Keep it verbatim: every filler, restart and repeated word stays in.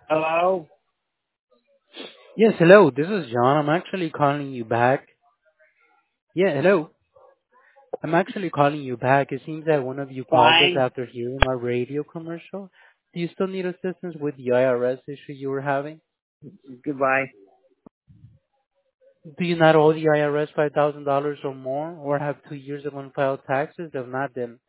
Hello? Yes, hello. This is John. I'm actually calling you back. Yeah, hello. I'm actually calling you back. It seems that one of you called us Fine. after hearing our radio commercial. Do you still need assistance with the I R S issue you were having? Goodbye. Do you not owe the I R S five thousand dollars or more, or have two years of unfiled taxes? If not, then